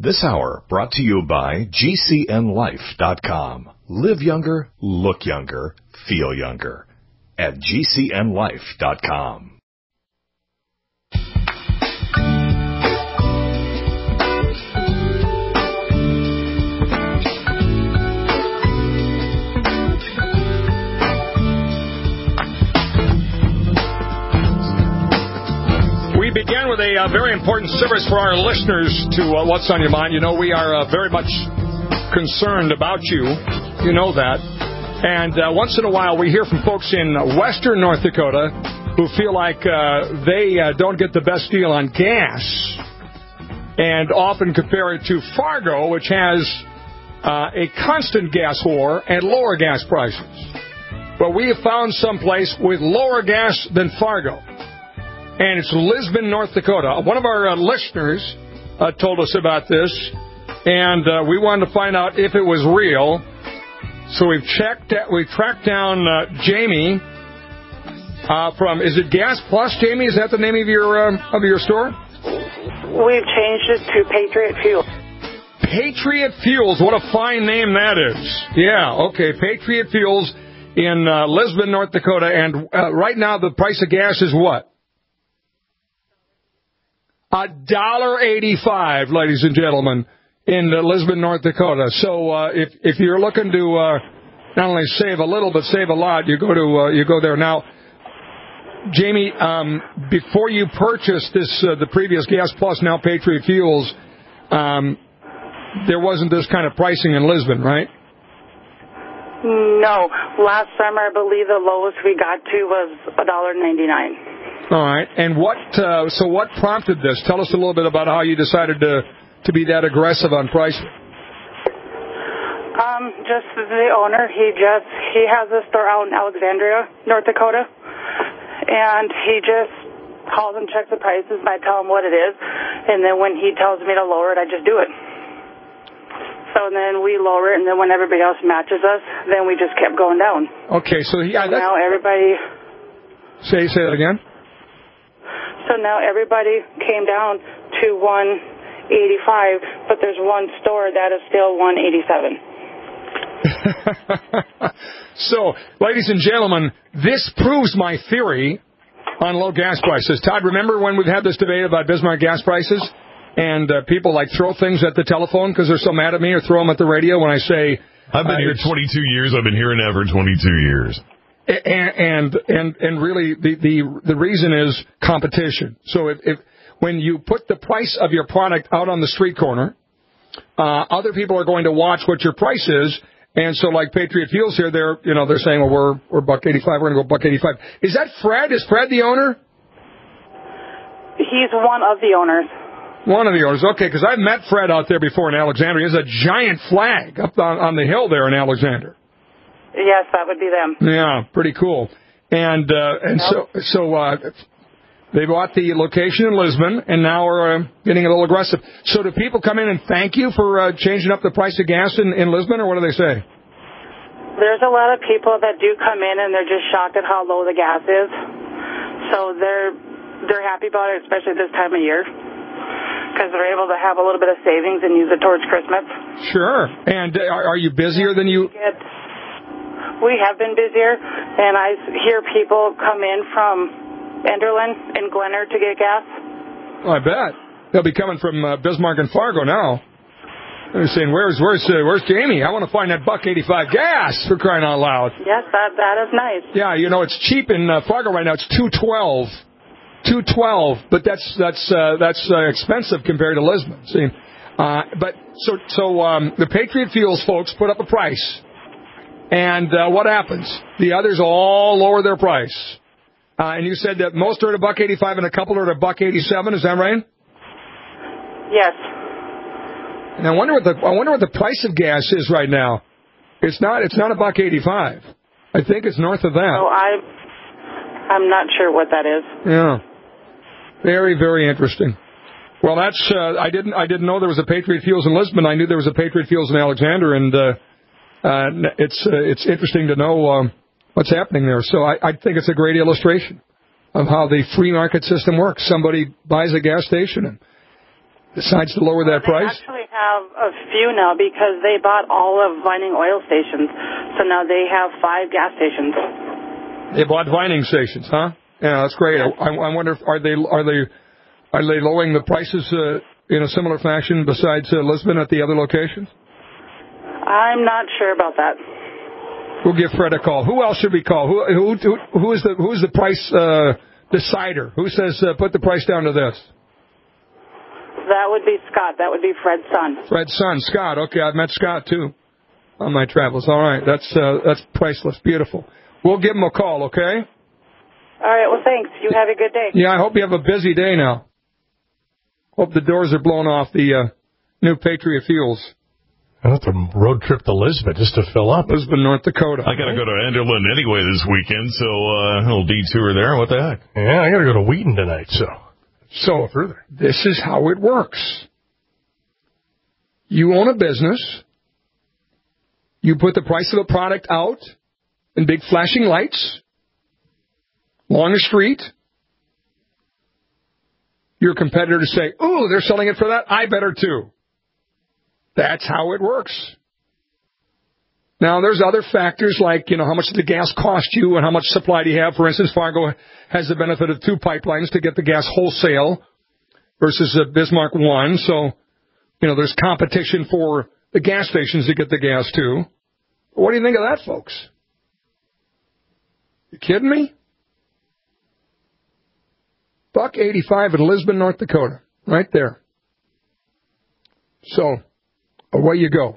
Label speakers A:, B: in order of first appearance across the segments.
A: This hour brought to you by GCNLife.com. Live younger, look younger, feel younger at GCNLife.com.
B: We begin with a very important service for our listeners to What's on Your Mind. You know, we are very much concerned about you. You know that. And once in a while, we hear from folks in western North Dakota who feel like they don't get the best deal on gas and often compare it to Fargo, which has a constant gas war and lower gas prices. But we have found someplace with lower gas than Fargo. And it's Lisbon, North Dakota. One of our listeners told us about this, and we wanted to find out if it was real. So we tracked down Jamie from, is it Gas Plus, Jamie? Is that the name of your store?
C: We've changed it to Patriot Fuel.
B: Patriot Fuels, what a fine name that is. Yeah, okay, Patriot Fuels in Lisbon, North Dakota. And right now the price of gas is what? $1.85, ladies and gentlemen, in Lisbon, North Dakota. So if you're looking to not only save a little but save a lot, you go there. Now, Jamie, before you purchased the previous Gas Plus, now Patriot Fuels, there wasn't this kind of pricing in Lisbon, right?
C: No. Last summer, I believe the lowest we got to was $1.99.
B: All right. And what prompted this? Tell us a little bit about how you decided to be that aggressive on pricing.
C: Just the owner, he has a store out in Alexandria, North Dakota, and he just calls and checks the prices, and I tell him what it is, and then when he tells me to lower it, I just do it. So then we lower it, and then when everybody else matches us, then we just kept going down.
B: Okay, so yeah,
C: now everybody...
B: Say that again?
C: So now everybody came down to $1.85, but there's one store that is still $1.87.
B: So, ladies and gentlemen, this proves my theory on low gas prices. Todd, remember when we've had this debate about Bismarck gas prices? And people like throw things at the telephone because they're so mad at me, or throw them at the radio when I say...
D: I've been here 22 years. I've been hearing that for 22 years.
B: And really the reason is competition. So if when you put the price of your product out on the street corner, other people are going to watch what your price is. And so like Patriot Fuels here, they're saying, well, we're $1.85, we're going to go $1.85. Is that Fred? Is Fred the owner?
C: He's one of the owners.
B: One of the owners. Okay, because I've met Fred out there before in Alexandria. There's a giant flag up on the hill there in Alexander.
C: Yes, that would be them.
B: Yeah, pretty cool. And so they bought the location in Lisbon, and now are getting a little aggressive. So do people come in and thank you for changing up the price of gas in Lisbon, or what do they say?
C: There's a lot of people that do come in, and they're just shocked at how low the gas is. So they're happy about it, especially this time of year, because they're able to have a little bit of savings and use it towards Christmas.
B: Sure. And are you busier than you...
C: We have been busier, and I hear people come in from Enderlin and Glenner to get gas.
B: Oh, I bet. They'll be coming from Bismarck and Fargo now. They're saying, where's Jamie? I want to find that $1.85 gas, for crying out loud.
C: Yes, that is nice.
B: Yeah, it's cheap in Fargo right now. It's $2.12. $2.12, but that's expensive compared to Lisbon. See, but the Patriot Fuels folks put up a price. And what happens? The others all lower their price. And you said that most are at $1.85 and a couple are at $1.87. Is that right?
C: Yes.
B: And I wonder what the price of gas is right now. It's not $1.85. I think it's north of that.
C: Oh, I'm not sure what that is.
B: Yeah. Very, very interesting. Well, that's I didn't know there was a Patriot Fuels in Lisbon. I knew there was a Patriot Fuels in Alexander, and it's interesting to know what's happening there. So I think it's a great illustration of how the free market system works. Somebody buys a gas station and decides to lower that price.
C: They actually have a few now because they bought all of Vining oil stations. So now they have 5 gas stations.
B: They bought Vining stations, huh? Yeah, that's great.
C: Yes.
B: I wonder if are they lowering the prices in a similar fashion besides Lisbon at the other locations?
C: I'm not sure about that.
B: We'll give Fred a call. Who else should we call? Who is the price decider? Who says put the price down to this?
C: That would be Scott. That would be Fred's son.
B: Fred's son, Scott. Okay, I've met Scott too on my travels. All right, that's priceless. Beautiful. We'll give him a call. Okay.
C: All right. Well, thanks. You have a good day.
B: Yeah, I hope you have a busy day now. Hope the doors are blown off the new Patriot Fuels.
E: That's a road trip to Lisbon just to fill up.
B: Lisbon, North Dakota.
D: I got to go to Enderlin anyway this weekend, so a little detour there. What the heck?
E: Yeah, I got to go to Wheaton tonight, so further.
B: This is how it works. You own a business. You put the price of a product out in big flashing lights along the street. Your competitors say, "Ooh, they're selling it for that. I better too." That's how it works. Now, there's other factors like, how much did the gas cost you and how much supply do you have? For instance, Fargo has the benefit of 2 pipelines to get the gas wholesale versus Bismarck 1. So, there's competition for the gas stations to get the gas too. What do you think of that, folks? You kidding me? $1.85 in Lisbon, North Dakota. Right there. So, away you go.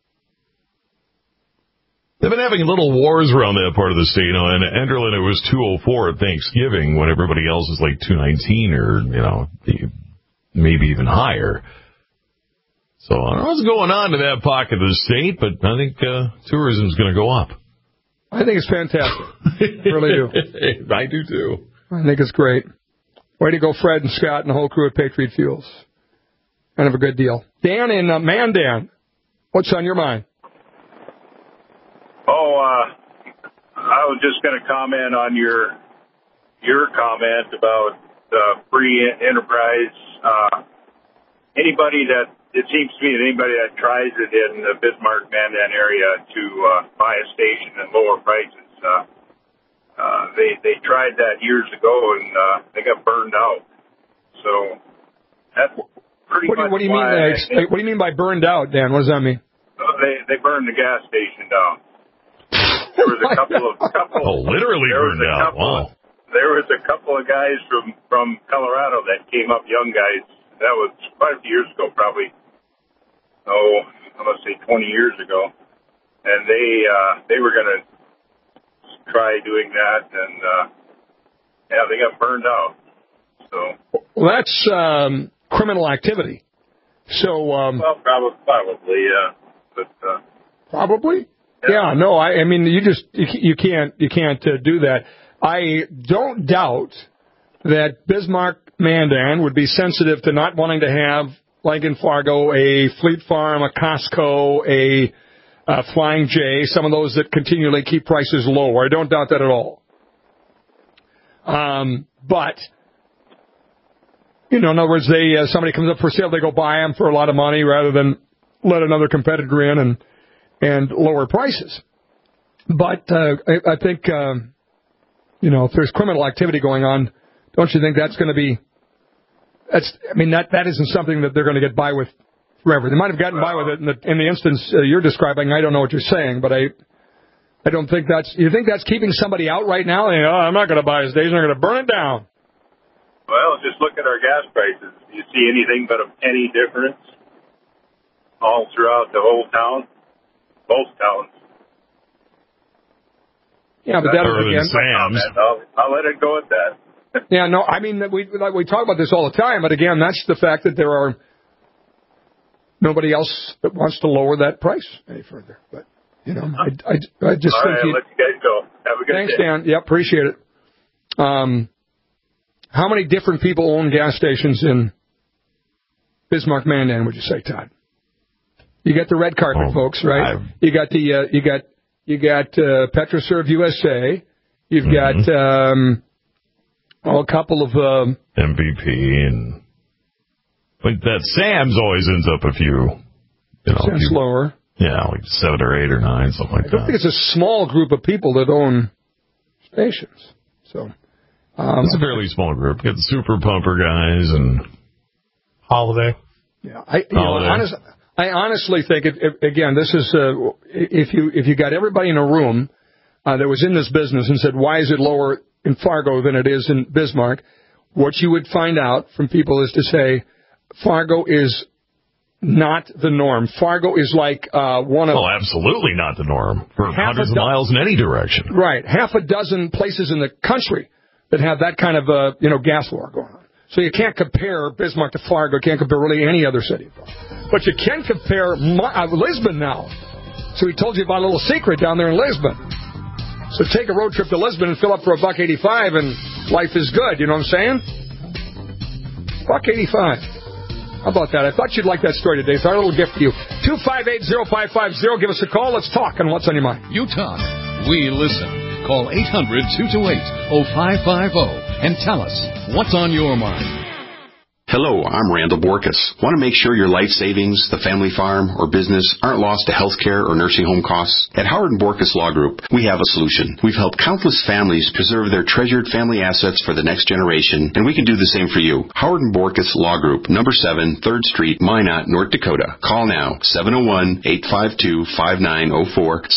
D: They've been having little wars around that part of the state. In Enderlin, it was $2.04 at Thanksgiving when everybody else is like $2.19 or, maybe even higher. So I don't know what's going on to that pocket of the state, but I think tourism's going to go up.
B: I think it's fantastic. I really do.
D: I do, too.
B: I think it's great. Way to go, Fred and Scott and the whole crew at Patriot Fuels. Kind of a good deal. Dan in Mandan, what's on your mind?
F: I was just going to comment on your comment about free enterprise. It seems to me that anybody that tries it in the Bismarck-Mandan area to buy a station at lower prices, they tried that years ago and they got burned out. So that's pretty much
B: what do you mean? What do you mean by burned out, Dan? What does that mean?
F: They burned the gas station down. There was a couple of
D: literally burned out. Wow.
F: There was a couple of guys from Colorado that came up, young guys. That was quite a few years ago, probably. I must say 20 years ago, and they were going to try doing that, and they got burned out. So
B: that's criminal activity. So
F: probably, yeah, but
B: probably. Yeah, no, I mean, you can't do that. I don't doubt that Bismarck-Mandan would be sensitive to not wanting to have, like in Fargo, a Fleet Farm, a Costco, a Flying J, some of those that continually keep prices low. I don't doubt that at all. But, in other words, somebody comes up for sale, they go buy them for a lot of money rather than let another competitor in and lower prices. But I think, if there's criminal activity going on, don't you think that's going to be... that isn't something that they're going to get by with forever. They might have gotten by with it in the instance you're describing. I don't know what you're saying, but I don't think that's... You think that's keeping somebody out right now? I'm not going to buy his days. I'm going to burn it down.
F: Well, just look at our gas prices. Do you see anything but a penny difference all throughout the whole town? Both towns.
B: Yeah, but that was again...
D: Sam's.
F: I'll let it go at that.
B: Yeah, no, I mean, we talk about this all the time, but again, that's the fact that there are nobody else that wants to lower that price any further. But, I just
F: all
B: think...
F: All right, let you guys go. Have a good day.
B: Thanks, Dan. Yeah, appreciate it. How many different people own gas stations in Bismarck-Mandan, would you say, Todd? You got the red carpet, folks, right? You got PetroServe USA. You've got a couple of
D: MVP and But that Sam's always ends up a few.
B: Sam's lower.
D: Yeah, like 7 or 8 or 9, something like that.
B: I don't think it's a small group of people that own stations. So
D: it's a fairly small group. You got the Super Pumper guys and
E: Holiday.
B: Yeah, I honestly think again, this is if you got everybody in a room that was in this business and said, why is it lower in Fargo than it is in Bismarck? What you would find out from people is to say Fargo is not the norm. Fargo is like one of...
D: Oh, absolutely not the norm for hundreds of miles in any direction.
B: Right. Half a dozen places in the country that have that kind of gas war going on. So you can't compare Bismarck to Fargo. You can't compare really any other city. But you can compare Lisbon now. So he told you about a little secret down there in Lisbon. So take a road trip to Lisbon and fill up for $1.85 and life is good. You know what I'm saying? $1.85. How about that? I thought you'd like that story today, so I have a little gift for you. 258-0550. Give us a call. Let's talk on What's on Your Mind.
G: You talk. We listen. Call 800-228-0550 and tell us what's on your mind.
H: Hello, I'm Randall Borkus. Want to make sure your life savings, the family farm, or business aren't lost to health care or nursing home costs? At Howard & Borkus Law Group, we have a solution. We've helped countless families preserve their treasured family assets for the next generation, and we can do the same for you. Howard & Borkus Law Group, number 7, 3rd Street, Minot, North Dakota. Call now, 701-852-5904,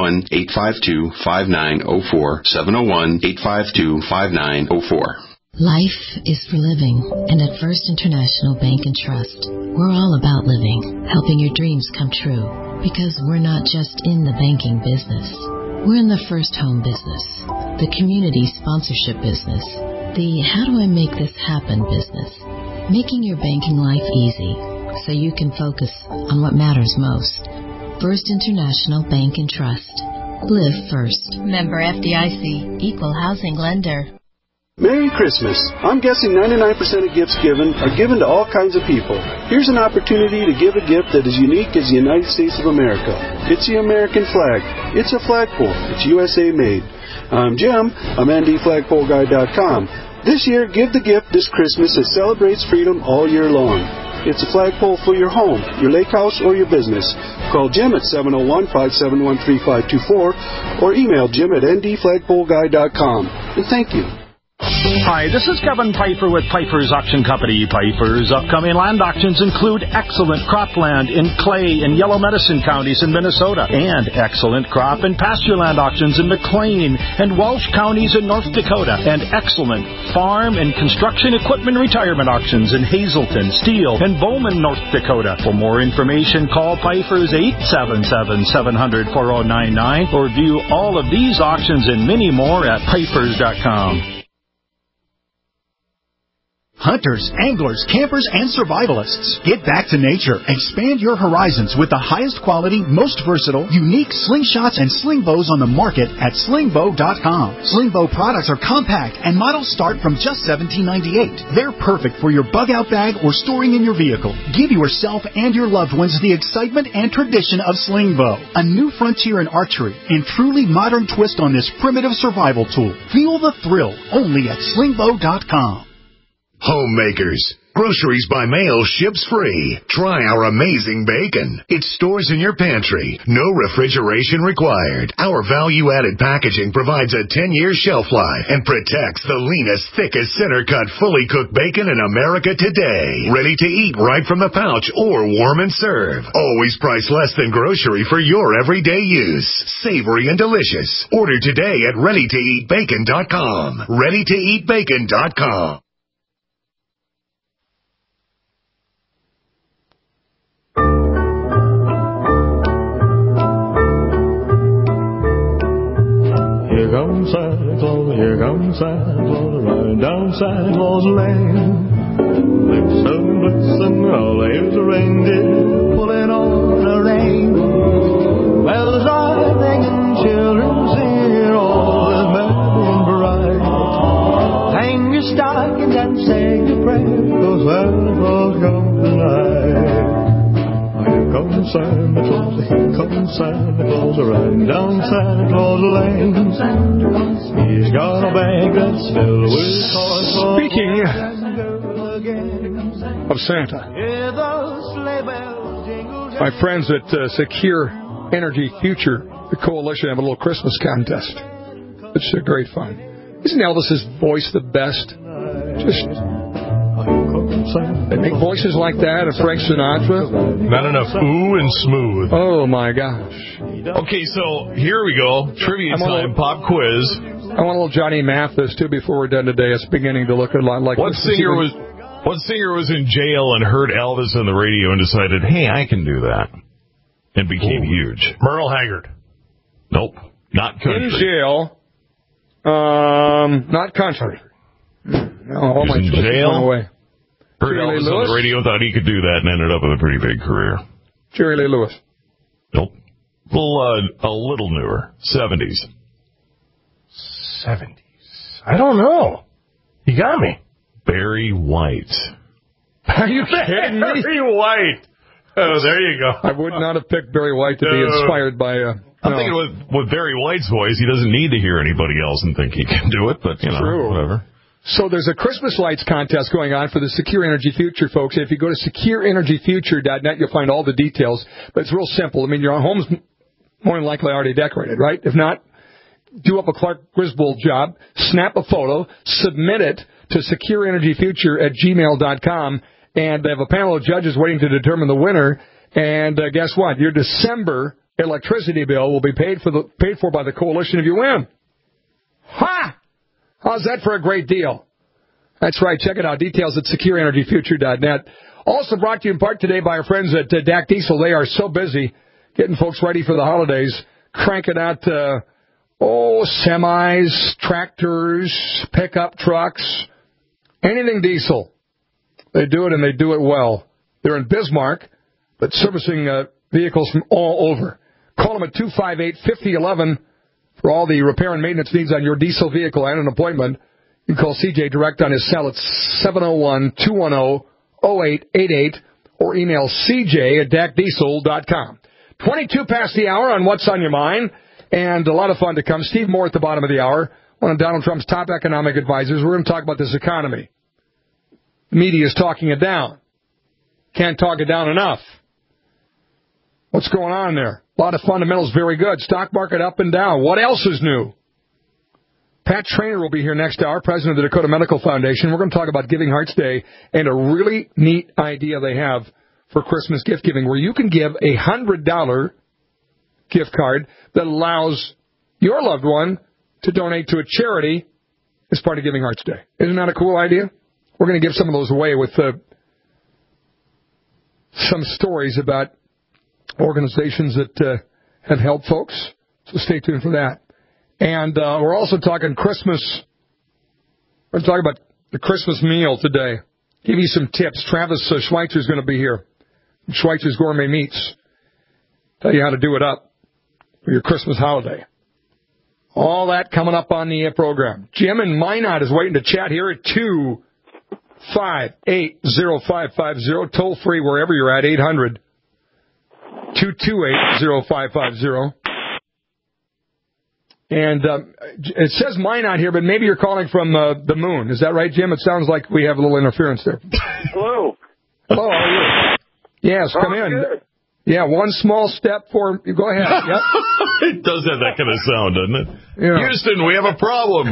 H: 701-852-5904, 701-852-5904.
I: Life is for living, and at First International Bank and Trust, we're all about living, helping your dreams come true, because we're not just in the banking business. We're in the first home business, the community sponsorship business, the how do I make this happen business, making your banking life easy so you can focus on what matters most. First International Bank and Trust. Live first. Member FDIC, Equal Housing Lender.
J: Merry Christmas. I'm guessing 99% of gifts given are given to all kinds of people. Here's an opportunity to give a gift that is unique as the United States of America. It's the American flag. It's a flagpole. It's USA made. I'm Jim. I'm NDFlagpoleGuy.com. This year, give the gift this Christmas that celebrates freedom all year long. It's a flagpole for your home, your lake house, or your business. Call Jim at 701-571-3524 or email Jim at NDFlagpoleGuy.com. And thank you.
K: Hi, this is Kevin Piper with Piper's Auction Company. Piper's upcoming land auctions include excellent cropland in Clay and Yellow Medicine counties in Minnesota, and excellent crop and pasture land auctions in McLean and Walsh counties in North Dakota, and excellent farm and construction equipment retirement auctions in Hazleton, Steele, and Bowman, North Dakota. For more information, call Piper's 877-700-4099 or view all of these auctions and many more at pipers.com.
L: Hunters, anglers, campers, and survivalists. Get back to nature. Expand your horizons with the highest quality, most versatile, unique slingshots and sling bows on the market at slingbow.com. Sling bow products are compact and models start from just $17.98. They're perfect for your bug-out bag or storing in your vehicle. Give yourself and your loved ones the excitement and tradition of sling bow. A new frontier in archery and truly modern twist on this primitive survival tool. Feel the thrill only at slingbow.com.
A: Homemakers. Groceries by mail ships free. Try our amazing bacon. It stores in your pantry. No refrigeration required. Our value-added packaging provides a 10-year shelf life and protects the leanest, thickest, center-cut, fully cooked bacon in America today. Ready to eat right from the pouch or warm and serve. Always priced less than grocery for your everyday use. Savory and delicious. Order today at ReadyToEatBacon.com. ReadyToEatBacon.com.
M: Here comes Santa Claus, here comes Santa Claus, riding down Santa Claus Lane. Blitzen, blitzen, all here's a reindeer pulling on a rein. Bells are ringing, children sing, all is merry and bright. Hang your stockings and say your prayers, 'cause Santa Claus comes tonight. Here comes Santa Claus, here comes Santa Claus, riding down Santa Claus Lane. He's got a bag that's filled with toys.
B: Speaking of Santa. My friends at Secure Energy Future, the coalition, have a little Christmas contest. It's great fun. Isn't Elvis's voice the best? They make voices like that of Frank Sinatra.
D: Not enough ooh and smooth.
B: Oh, my gosh.
D: Okay, so here we go. Trivia time, pop quiz.
B: I want a little Johnny Mathis, too, before we're done today. It's beginning to look a lot like...
D: What singer was in jail and heard Elvis on the radio and decided, hey, I can do that, and became huge?
E: Merle Haggard.
D: Nope, not country.
B: In jail. Not country. No, all my
D: in jail.
B: Away.
D: Heard
B: Jerry
D: Elvis
B: Lee
D: on
B: Lewis?
D: the radio, thought he could do that, and ended up with a pretty big career.
B: Jerry Lee Lewis.
D: Nope. A little newer. 70s.
E: 70s. I don't know. You got me.
D: Barry White.
B: Are you kidding me?
E: Barry White. Oh, there you go.
B: I would not have picked Barry White to be inspired by...
D: I'm thinking with Barry White's voice, he doesn't need to hear anybody else and think he can do it, but, whatever.
B: So there's a Christmas lights contest going on for the Secure Energy Future, folks. If you go to secureenergyfuture.net, you'll find all the details. But it's real simple. I mean, your home's more than likely already decorated, right? If not, do up a Clark Griswold job, snap a photo, submit it to secureenergyfuture@gmail.com, and they have a panel of judges waiting to determine the winner. And guess what? Your December electricity bill will be paid for by the coalition if you win. Ha! How's that for a great deal? That's right. Check it out. Details at secureenergyfuture.net. Also brought to you in part today by our friends at DAC Diesel. They are so busy getting folks ready for the holidays, cranking out, semis, tractors, pickup trucks, anything diesel. They do it, and they do it well. They're in Bismarck, but servicing vehicles from all over. Call them at 258-5011 for all the repair and maintenance needs on your diesel vehicle and an appointment. You can call CJ direct on his cell at 701-210-0888 or email cj@dacdiesel.com. 22 past the hour on What's on Your Mind, and a lot of fun to come. Steve Moore at the bottom of the hour, one of Donald Trump's top economic advisors. We're going to talk about this economy. The media is talking it down. Can't talk it down enough. What's going on there? A lot of fundamentals, very good. Stock market up and down. What else is new? Pat Traynor will be here next hour, president of the Dakota Medical Foundation. We're going to talk about Giving Hearts Day and a really neat idea they have for Christmas gift giving, where you can give a $100 gift card that allows your loved one to donate to a charity as part of Giving Hearts Day. Isn't that a cool idea? We're going to give some of those away with some stories about organizations that have helped folks. So stay tuned for that. And we're also talking Christmas. We're going to talk about the Christmas meal today. Give you some tips. Travis Schweitzer is going to be here. Schweitzer's Gourmet Meats. Tell you how to do it up for your Christmas holiday. All that coming up on the program. Jim in Minot is waiting to chat here at 258-0550. Toll free wherever you're at, 800-228-0550. And it says Minot here, but maybe you're calling from the moon. Is that right, Jim? It sounds like we have a little interference there.
N: Hello.
B: Hello, how are you? Yes, come in.
N: Good.
B: Yeah, one small step for... Go ahead. Yep.
D: It does have that kind of sound, doesn't it?
B: Yeah.
D: Houston, we have a problem.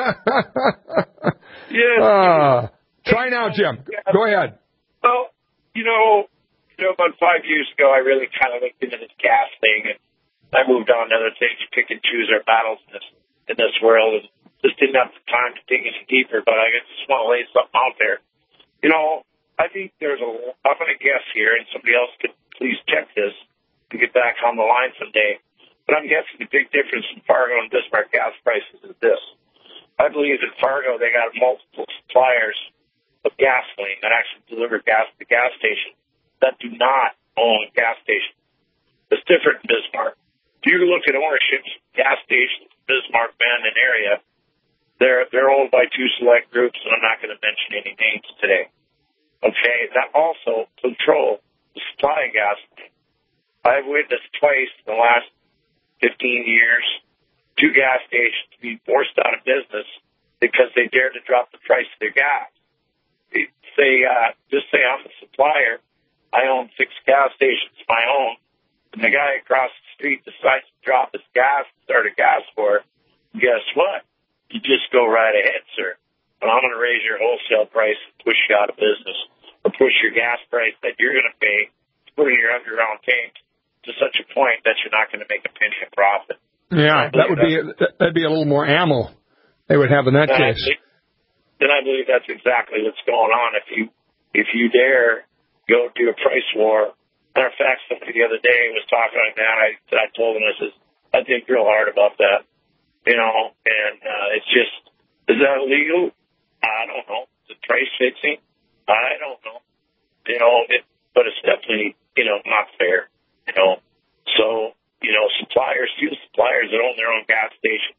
N: Yes.
B: Try now, Jim. Go ahead.
N: Well, about 5 years ago, I really kind of looked into this gas thing, and I moved on to other things, pick and choose our battles in this world, and just didn't have the time to dig any deeper, but I just want to lay something out there. I think I'm going to guess here, and somebody else could please check this to get back on the line someday, but I'm guessing the big difference in Fargo and Bismarck gas prices is this. I believe in Fargo they got multiple suppliers of gasoline that actually deliver gas to the gas station that do not own a gas station. It's different in Bismarck. If you look at ownerships, gas stations, Bismarck, Bandon area, they're owned by two select groups, and I'm not going to mention any names today. Okay, that also control the supply of gasoline. I've witnessed twice in the last 15 years 2 gas stations being forced out of business because they dared to drop the price of their gas. just say I'm the supplier. I own 6 gas stations of my own, and the guy across the street decides to drop his gas and start a gas war. Guess what? You just go right ahead, sir. But I'm going to raise your wholesale price and push you out of business, or push your gas price that you're going to pay to put in your underground tanks to such a point that you're not going to make a penny of profit.
B: Yeah, that'd be a little more ammo they would have in that case.
N: Then I believe that's exactly what's going on. If you dare go do a price war. Matter of fact, somebody the other day was talking like that. I told him, I think real hard about that, and it's just, is that illegal? I don't know. Is it price fixing? I don't know. But it's definitely, not fair, So, fuel suppliers that own their own gas stations,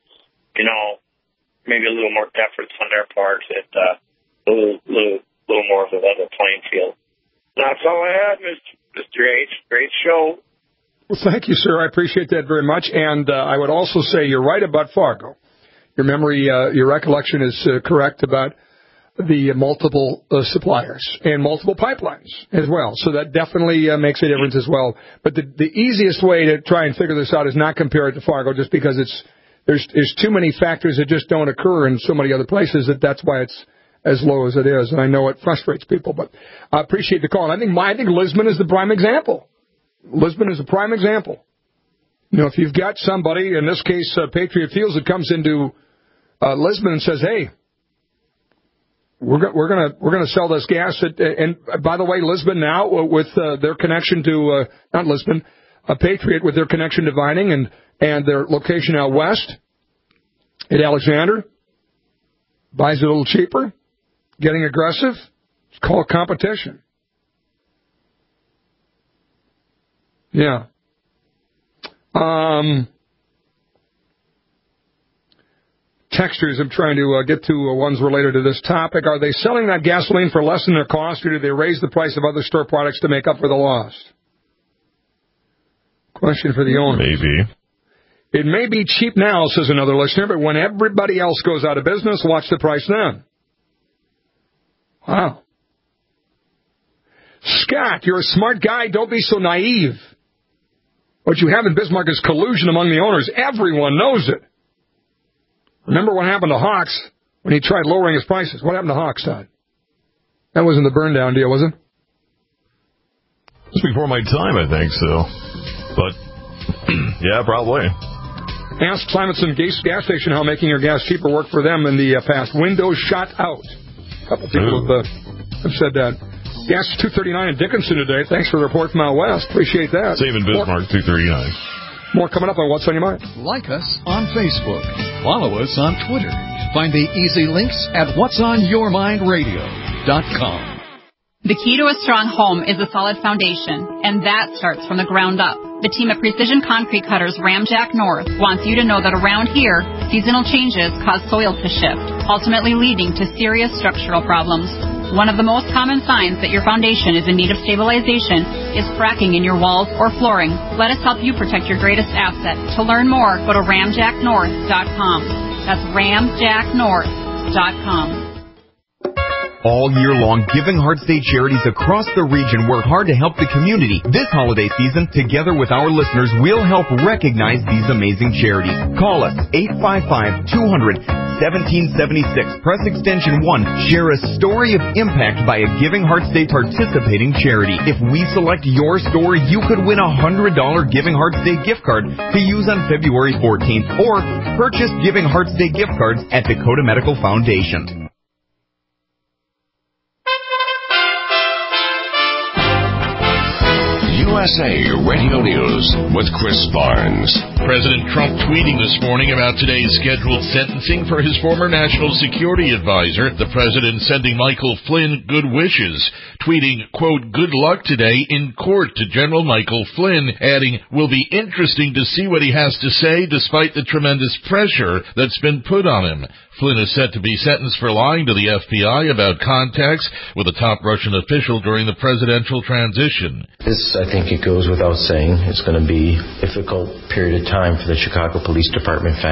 N: maybe a little more efforts on their part and a little more of a level playing field. That's all I had, Mr. H. Great show.
B: Well, thank you, sir. I appreciate that very much. And I would also say you're right about Fargo. Your memory, your recollection is correct about the multiple suppliers and multiple pipelines as well. So that definitely makes a difference as well. But the easiest way to try and figure this out is not compare it to Fargo, just because there's too many factors that just don't occur in so many other places that's why it's as low as it is. And I know it frustrates people, but I appreciate the call. And I think Lisbon is the prime example. Lisbon is a prime example. If you've got somebody, in this case, Patriot Fuels, that comes into Lisbon and says, "Hey, we're gonna sell this gas." And by the way, Lisbon now with their connection to not Lisbon, Patriot with their connection to Vining and their location out west at Alexander, buys it a little cheaper, getting aggressive. It's called competition. Yeah. Textures, I'm trying to get to ones related to this topic. Are they selling that gasoline for less than their cost, or do they raise the price of other store products to make up for the loss? Question for the owner.
D: Maybe.
B: It may be cheap now, says another listener, but when everybody else goes out of business, watch the price then. Wow. Scott, you're a smart guy. Don't be so naive. What you have in Bismarck is collusion among the owners. Everyone knows it. Remember what happened to Hawks when he tried lowering his prices? What happened to Hawks, Todd? That wasn't the burn down deal, was it?
D: It was before my time, I think so. But, yeah, probably.
B: Ask Simonson gas station how making your gas cheaper worked for them in the past. Windows shot out. A couple people have said that. Gas is $2.39 in Dickinson today. Thanks for the report from out west. Appreciate that.
D: Same in Bismarck, $2.39.
B: More coming up on What's on Your Mind.
G: Like us on Facebook. Follow us on Twitter. Find the easy links at whatsonyourmindradio.com.
O: The key to a strong home is a solid foundation, and that starts from the ground up. The team at Precision Concrete Cutters Ramjack North wants you to know that around here, seasonal changes cause soil to shift, ultimately leading to serious structural problems. One of the most common signs that your foundation is in need of stabilization is cracking in your walls or flooring. Let us help you protect your greatest asset. To learn more, go to ramjacknorth.com. That's ramjacknorth.com.
P: All year long, Giving Heart State charities across the region work hard to help the community. This holiday season, together with our listeners, we'll help recognize these amazing charities. Call us, 855-200-1776. Press extension 1. Share a story of impact by a Giving Heart State participating charity. If we select your story, you could win a $100 Giving Heart State gift card to use on February 14th, or purchase Giving Heart State gift cards at Dakota Medical Foundation.
A: USA Radio News with Chris Barnes.
Q: President Trump tweeting this morning about today's scheduled sentencing for his former national security advisor. The president sending Michael Flynn good wishes, tweeting, quote, "Good luck today in court" to General Michael Flynn, adding, "Will be interesting to see what he has to say despite the tremendous pressure that's been put on him." Flynn is set to be sentenced for lying to the FBI about contacts with a top Russian official during the presidential transition.
R: This, I think it goes without saying, is going to be a difficult period of time for the Chicago Police Department family.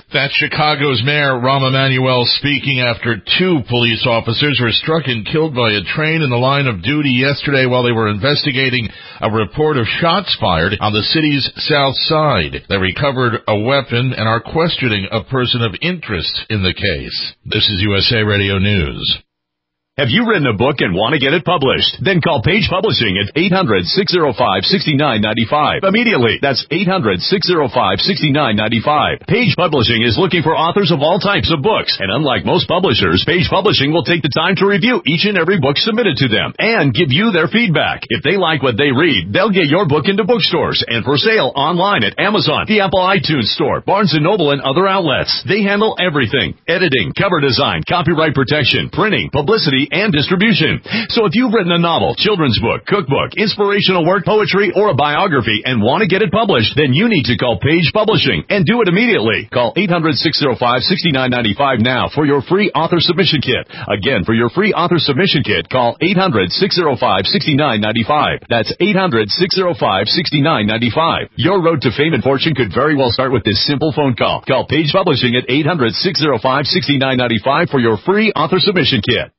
Q: That's Chicago's Mayor Rahm Emanuel speaking after 2 police officers were struck and killed by a train in the line of duty yesterday while they were investigating a report of shots fired on the city's south side. They recovered a weapon and are questioning a person of interest in the case. This is USA Radio News.
R: Have you written a book and want to get it published? Then call Page Publishing at 800-605-6995 immediately. That's 800-605-6995. Page Publishing is looking for authors of all types of books. And unlike most publishers, Page Publishing will take the time to review each and every book submitted to them and give you their feedback. If they like what they read, they'll get your book into bookstores and for sale online at Amazon, the Apple iTunes Store, Barnes & Noble, and other outlets. They handle everything: editing, cover design, copyright protection, printing, publicity, and distribution. So if you've written a novel, children's book, cookbook, inspirational work, poetry, or a biography and want to get it published, then you need to call Page Publishing and do it immediately. Call 800-605-6995 now for your free author submission kit. Again, for your free author submission kit, call 800-605-6995. That's 800-605-6995. Your road to fame and fortune could very well start with this simple phone call. Call Page Publishing at 800-605-6995 for your free author submission kit.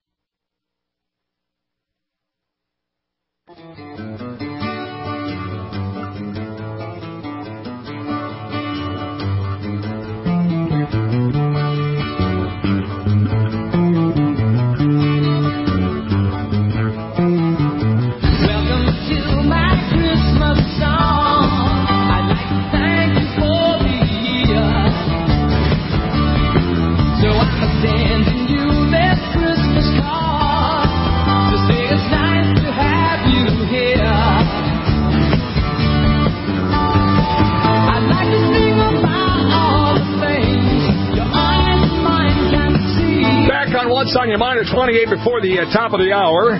B: What's on your mind at 28 before the top of the hour.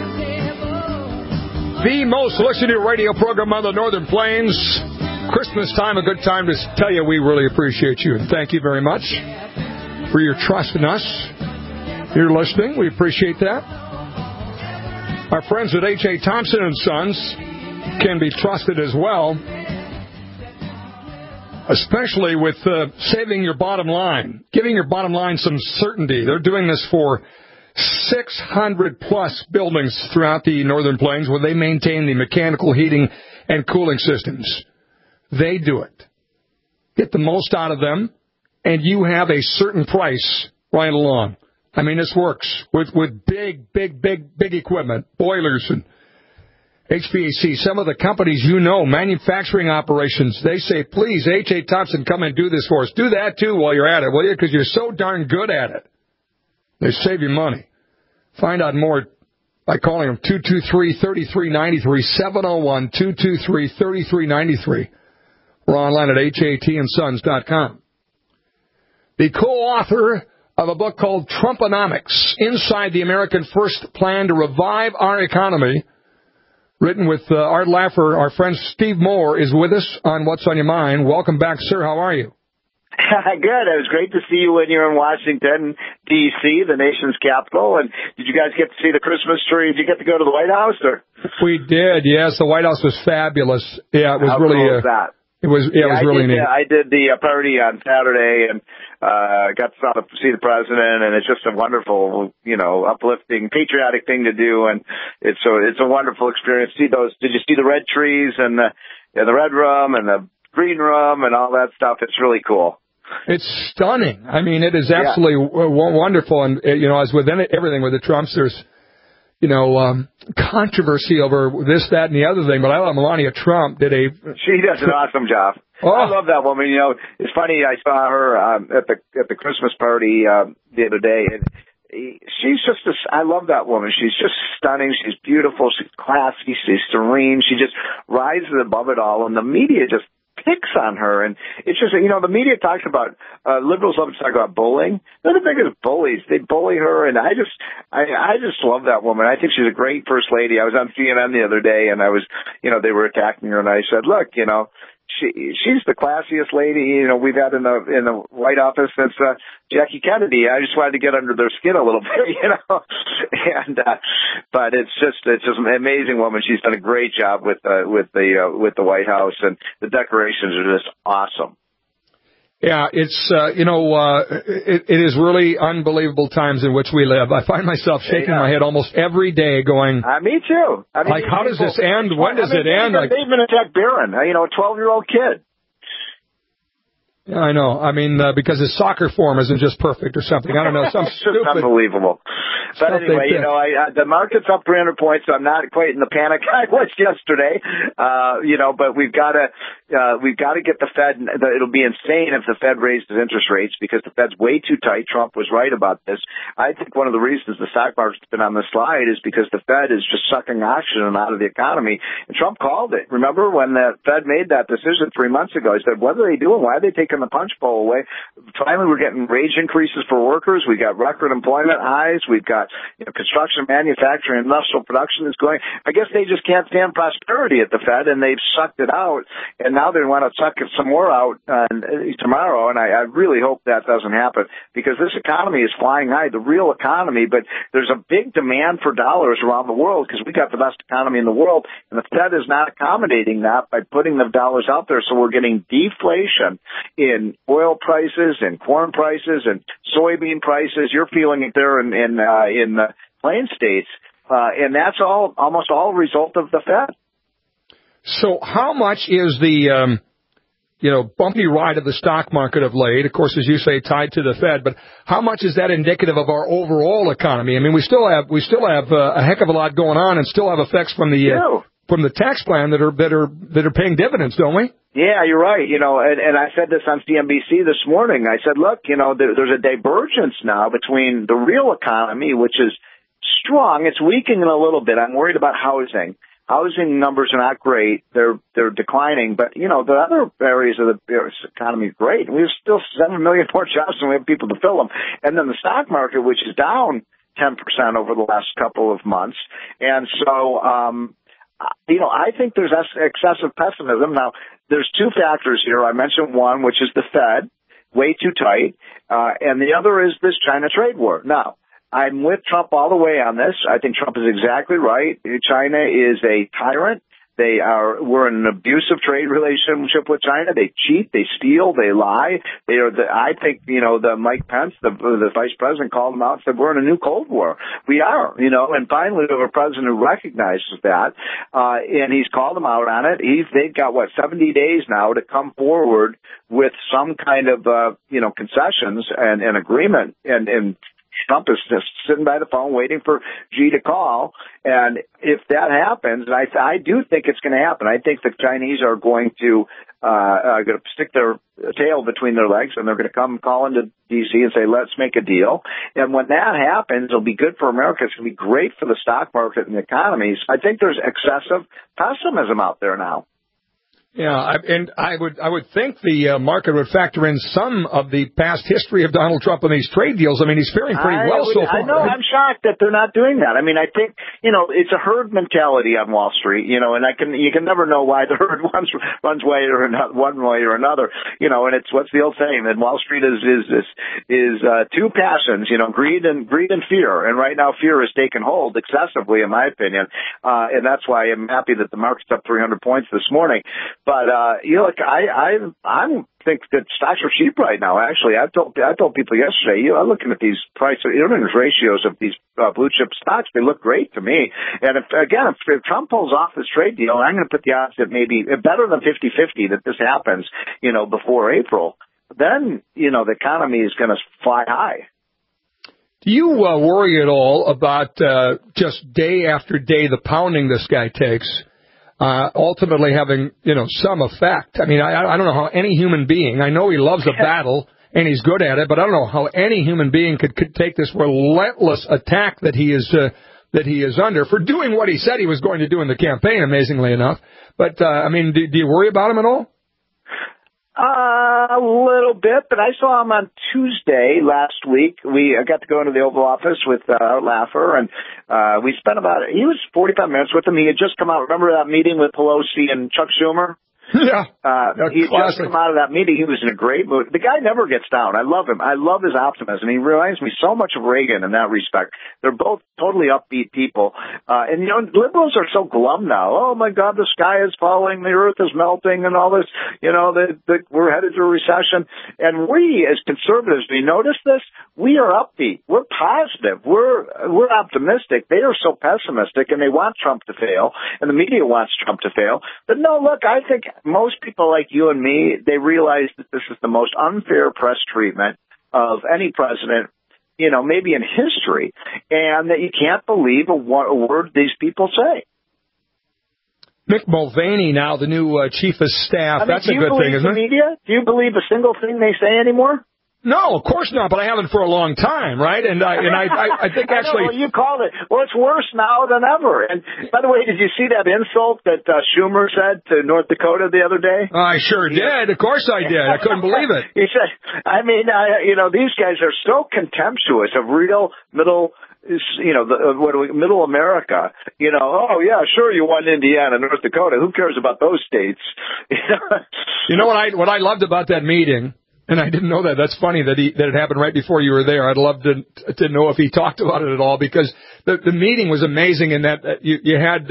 B: The most listened to radio program on the Northern Plains. Christmas time, a good time to tell you we really appreciate you. And thank you very much for your trust in us. You're listening. We appreciate that. Our friends at H.A. Thompson & Sons can be trusted as well, especially with saving your bottom line, giving your bottom line some certainty. They're doing this for 600-plus buildings throughout the Northern Plains where they maintain the mechanical heating and cooling systems. They do it. Get the most out of them, and you have a certain price right along. I mean, this works with big equipment, boilers and HVAC. Some of the companies you know, manufacturing operations, they say, please, H.A. Thompson, come and do this for us. Do that, too, while you're at it, will you? Because you're so darn good at it. They save you money. Find out more by calling them 223-3393, 701-223-3393. We're online at HATandsons.com. The co-author of a book called Trumponomics, Inside the American First Plan to Revive Our Economy, written with Art Laffer. Our friend Steve Moore is with us on What's on Your Mind. Welcome back, sir. How are you?
S: Good. It was great to see you when you're in Washington, D.C., the nation's capital. And did you guys get to see the Christmas tree? Did you get to go to the White House? Or?
B: We did, yes. The White House was fabulous. Yeah, it was really...
S: How cool was that?
B: It was really neat.
S: I did the party on Saturday and got to see the president, and it's just a wonderful, uplifting, patriotic thing to do, and it's a wonderful experience. Did you see the red trees and the red room and the green room and all that stuff? It's really cool.
B: It's stunning. I mean, it is absolutely wonderful, and as with everything with the Trumps, there's controversy over this, that, and the other thing, but I love Melania Trump.
S: She does an awesome job. Oh. I love that woman. It's funny. I saw her at the Christmas party the other day, and she's just I love that woman. She's just stunning. She's beautiful. She's classy. She's serene. She just rises above it all, and the media just picks on her, and it's just, the media talks about, liberals love to talk about bullying. They're the biggest bullies. They bully her, and I just love that woman. I think she's a great first lady. I was on CNN the other day, and they were attacking her, and I said, look, she's the classiest lady, we've had in the White Office since, Jackie Kennedy. I just wanted to get under their skin a little bit, and, but it's just an amazing woman. She's done a great job with the White House, and the decorations are just awesome.
B: Yeah, it's, it is really unbelievable times in which we live. I find myself shaking my head almost every day going,
S: me too. I mean,
B: how does this end? When does it end?
S: They even attacked Barron, a 12-year-old kid.
B: Yeah, I know. I mean, because his soccer form isn't just perfect or something. I don't know. Some
S: it's just unbelievable. But anyway, the market's up 300 points, so I'm not quite in the panic I was yesterday. But we've got to get the Fed. It'll be insane if the Fed raises interest rates because the Fed's way too tight. Trump was right about this. I think one of the reasons the stock market's been on the slide is because the Fed is just sucking oxygen out of the economy. And Trump called it. Remember when the Fed made that decision 3 months ago? He said, "What are they doing? Why are they taking the punch bowl away?" Finally, we're getting wage increases for workers. We got record employment highs. We've got construction, manufacturing, industrial production is going. I guess they just can't stand prosperity at the Fed, and they've sucked it out. And now they want to suck it some more out tomorrow. And I really hope that doesn't happen because this economy is flying high, the real economy. But there's a big demand for dollars around the world because we got the best economy in the world, and the Fed is not accommodating that by putting the dollars out there. So we're getting deflation in oil prices and corn prices and soybean prices. You're feeling it there in the Plain States, and that's almost all a result of the Fed.
B: So how much is the bumpy ride of the stock market of late, of course, as you say, tied to the Fed, but how much is that indicative of our overall economy? I mean, we still have a heck of a lot going on and still have effects from the tax plan that are paying dividends, don't we?
S: Yeah, you're right. And I said this on CNBC this morning. I said, look, there's a divergence now between the real economy, which is strong. It's weakening a little bit. I'm worried about housing. Housing numbers are not great. They're declining. But, the other areas of the economy are great. We have still 7 million more jobs and we have people to fill them. And then the stock market, which is down 10% over the last couple of months. And so, I think there's excessive pessimism. Now, there's two factors here. I mentioned one, which is the Fed, way too tight. And the other is this China trade war. Now, I'm with Trump all the way on this. I think Trump is exactly right. China is a tyrant. We're in an abusive trade relationship with China. They cheat, they steal, they lie. I think, the Mike Pence, the vice president, called them out and said, we're in a new Cold War. We are, and finally we have a president who recognizes that, and he's called them out on it. They've got 70 days now to come forward with some kind of, concessions and agreement and Trump is just sitting by the phone waiting for Xi to call. And if that happens, and I do think it's going to happen, I think the Chinese are going to stick their tail between their legs and they're going to come call into D.C. and say, let's make a deal. And when that happens, it'll be good for America. It's going to be great for the stock market and the economies. I think there's excessive pessimism out there now.
B: Yeah, and I would think the market would factor in some of the past history of Donald Trump and these trade deals. I mean, he's faring pretty well so far.
S: I know. I'm shocked that they're not doing that. I mean, I think it's a herd mentality on Wall Street. And you can never know why the herd runs one way or another. And it's what's the old saying that Wall Street is two passions. Greed and fear. And right now, fear has taken hold excessively, in my opinion. And that's why I'm happy that the market's up 300 points this morning. But I think that stocks are cheap right now. Actually, I told people yesterday. I'm looking at these price earnings ratios of these blue chip stocks. They look great to me. And if Trump pulls off this trade deal, I'm going to put the odds that maybe better than 50-50 that this happens. Before April, then the economy is going to fly high.
B: Do you worry at all about just day after day the pounding this guy takes? Ultimately having, some effect. I mean, I don't know how any human being, I know he loves a battle and he's good at it, but I don't know how any human being could take this relentless attack that he is under for doing what he said he was going to do in the campaign, amazingly enough. But, do you worry about him at all?
S: A little bit, but I saw him on Tuesday last week. I got to go into the Oval Office with Art Laffer, and we spent he was 45 minutes with him. He had just come out. Remember that meeting with Pelosi and Chuck Schumer?
B: Yeah.
S: He had just come out of that meeting. He was in a great mood. The guy never gets down. I love him. I love his optimism. He reminds me so much of Reagan in that respect. They're both totally upbeat people. And, you know, liberals are so glum now. Oh, my God, the sky is falling, the earth is melting, and all this. You know, we're headed to a recession. And we, as conservatives, we notice this. We are upbeat. We're positive. We're optimistic. They are so pessimistic, and they want Trump to fail, and the media wants Trump to fail. But no, look, I think most people like you and me, they realize that this is the most unfair press treatment of any president, you know, maybe in history, and that you can't believe a word these people say.
B: Mick Mulvaney now, the new chief of staff.
S: I mean,
B: that's a good thing, isn't it?
S: Media? Do you believe a single thing they say anymore?
B: No, of course not, but I haven't for a long time, right? And I think actually...
S: I know, well, you called it. Well, it's worse now than ever. And by the way, did you see that insult that Schumer said to North Dakota the other day?
B: I sure did. Of course I did. I couldn't believe it.
S: He said, you know, these guys are so contemptuous of real middle... You know, middle America, you know, oh, yeah, sure, you won Indiana, North Dakota. Who cares about those states?
B: You know what I loved about that meeting, and I didn't know that. That's funny that it happened right before you were there. I'd love to know if he talked about it at all, because the meeting was amazing in that you had,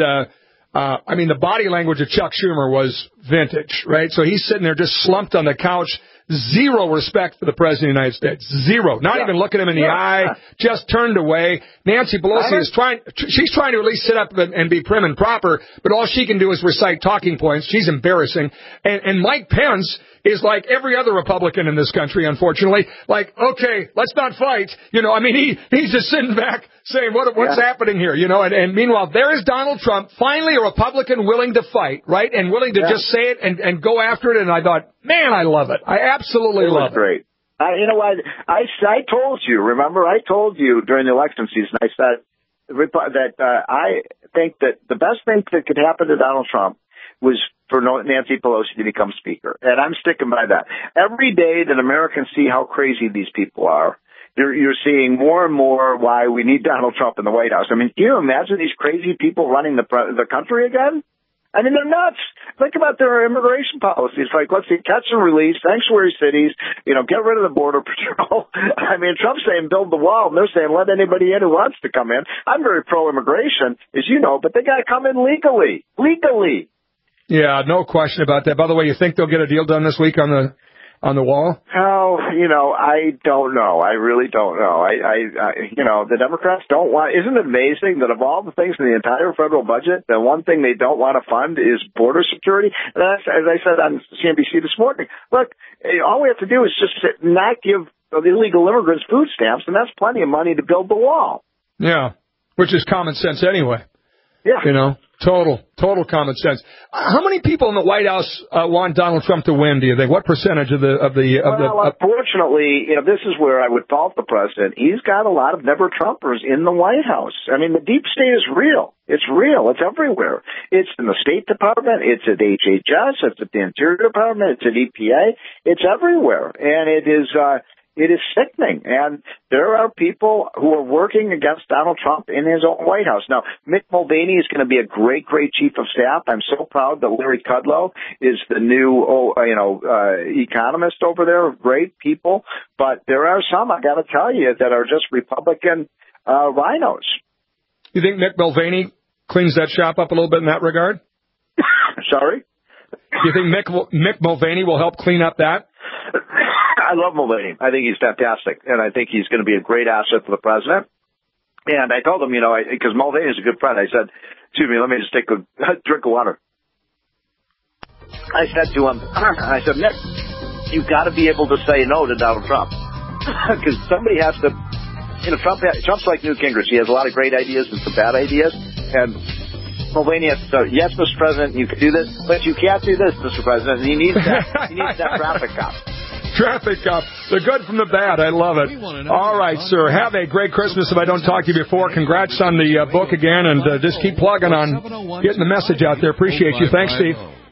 B: the body language of Chuck Schumer was vintage, right? So he's sitting there just slumped on the couch. Zero respect for the President of the United States. Zero. Not even looking him in the eye. Just turned away. Nancy Pelosi she's trying to at least sit up and be prim and proper, but all she can do is recite talking points. She's embarrassing. And Mike Pence is like every other Republican in this country, unfortunately. Like, okay, let's not fight. You know, I mean, he's just sitting back saying, what's happening here? You know, and meanwhile, there is Donald Trump, finally a Republican willing to fight, right? And willing to just say it and go after it. And I thought, man, I love it. I absolutely love it.
S: Great. You know what? I told you, remember, I told you during the election season, I said that I think that the best thing that could happen to Donald Trump was for Nancy Pelosi to become Speaker. And I'm sticking by that. Every day that Americans see how crazy these people are, you're seeing more and more why we need Donald Trump in the White House. I mean, can you imagine these crazy people running the country again? I mean, they're nuts. Think about their immigration policies. Like, let's see, catch and release, sanctuary cities, you know, get rid of the Border Patrol. I mean, Trump's saying build the wall, and they're saying let anybody in who wants to come in. I'm very pro-immigration, as you know, but they got to come in legally. Legally.
B: Yeah, no question about that. By the way, you think they'll get a deal done this week on the wall?
S: Oh, you know, I don't know. I really don't know. I you know, the Democrats don't want. Isn't it amazing that of all the things in the entire federal budget, the one thing they don't want to fund is border security? And that's, as I said on CNBC this morning, look, all we have to do is just not give the illegal immigrants food stamps, and that's plenty of money to build the wall.
B: Yeah, which is common sense anyway.
S: Yeah.
B: You know, total common sense. How many people in the White House want Donald Trump to win, do you think? What percentage of the
S: unfortunately, you know, this is where I would fault the president. He's got a lot of never-Trumpers in the White House. I mean, the deep state is real. It's real. It's everywhere. It's in the State Department. It's at HHS. It's at the Interior Department. It's at EPA. It's everywhere. And it is sickening, and there are people who are working against Donald Trump in his own White House. Now, Mick Mulvaney is going to be a great, great chief of staff. I'm so proud that Larry Kudlow is the new, economist over there. Great people, but there are some, I got to tell you, that are just Republican rhinos.
B: You think Mick Mulvaney cleans that shop up a little bit in that regard?
S: Sorry?
B: Do you think Mick Mulvaney will help clean up that?
S: I love Mulvaney. I think he's fantastic, and I think he's going to be a great asset for the president. And I told him, you know, because Mulvaney is a good friend, I said, excuse me, let me just take a drink of water. I said to him, Nick, you've got to be able to say no to Donald Trump. Because somebody has to, you know, Trump's like Newt Gingrich. He has a lot of great ideas and some bad ideas. And Mulvaney has to say, yes, Mr. President, you can do this, but you can't do this, Mr. President. And he needs that traffic cop.
B: Traffic cop. The good from the bad. I love it. All right, sir. Have a great Christmas if I don't talk to you before. Congrats on the book again, and just keep plugging on getting the message out there. Appreciate you. Thanks, Steve.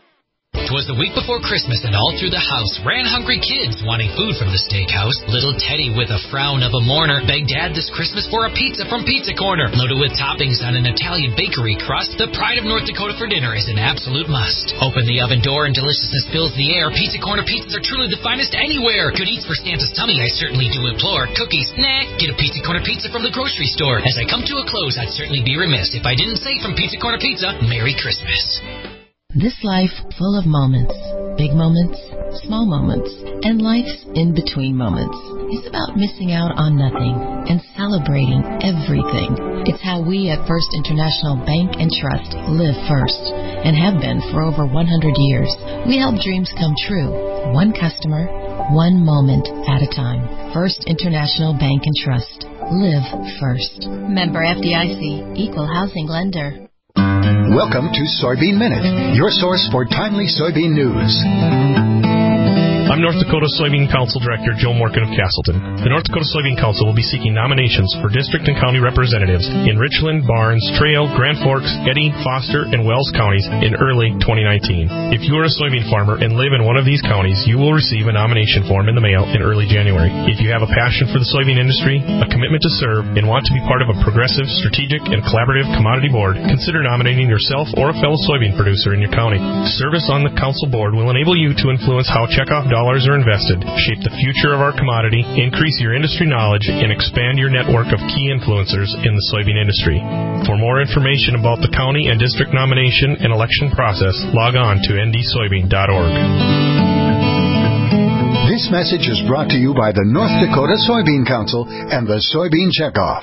T: 'Twas the week before Christmas, and all through the house ran hungry kids wanting food from the steakhouse. Little Teddy, with a frown of a mourner, begged Dad this Christmas for a pizza from Pizza Corner. Loaded with toppings on an Italian bakery crust, the pride of North Dakota for dinner is an absolute must. Open the oven door and deliciousness fills the air. Pizza Corner pizzas are truly the finest anywhere. Good eats for Santa's tummy, I certainly do implore. Cookies, nah, get a Pizza Corner pizza from the grocery store. As I come to a close, I'd certainly be remiss if I didn't say from Pizza Corner Pizza, Merry Christmas.
I: This life full of moments, big moments, small moments, and life's in-between moments is about missing out on nothing and celebrating everything. It's how we at First International Bank and Trust live first and have been for over 100 years. We help dreams come true, one customer, one moment at a time. First International Bank and Trust. Live first. Member FDIC, Equal Housing Lender.
U: Welcome to Soybean Minute, your source for timely soybean news.
E: I'm North Dakota Soybean Council Director Joe Morgan of Castleton. The North Dakota Soybean Council will be seeking nominations for district and county representatives in Richland, Barnes, Trail, Grand Forks, Eddy, Foster, and Wells counties in early 2019. If you are a soybean farmer and live in one of these counties, you will receive a nomination form in the mail in early January. If you have a passion for the soybean industry, a commitment to serve, and want to be part of a progressive, strategic, and collaborative commodity board, consider nominating yourself or a fellow soybean producer in your county. Service on the council board will enable you to influence how checkoff dollars are invested, shape the future of our commodity, increase your industry knowledge, and expand your network of key influencers in the soybean industry. For more information about the county and district nomination and election process, log on to ndsoybean.org.
U: This message is brought to you by the North Dakota Soybean Council and the Soybean Checkoff.